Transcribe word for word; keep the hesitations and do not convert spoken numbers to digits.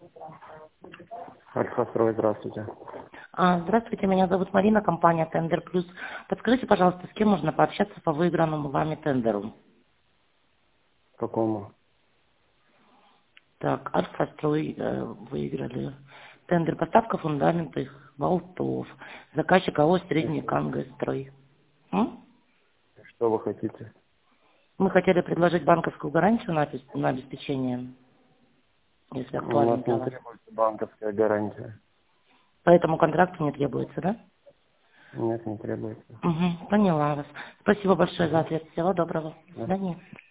Альфа-строй, здравствуйте. А, Здравствуйте, меня зовут Марина, компания Тендер Плюс. Подскажите, пожалуйста, с кем можно пообщаться по выигранному вами тендеру? Какому? Так, Альфа-строй э, выиграли. Тендер поставка фундаментов, болтов. Заказчик АО «Средний Канго-строй». М? Что вы хотите? Мы хотели предложить банковскую гарантию на, обес- на обеспечение, если У нас актуально не для вас. требуется банковская гарантия. По этому контракту не требуется, да? Нет, не требуется. Угу, поняла вас. Спасибо большое за Угу. ответ. Всего доброго. До Да. свидания.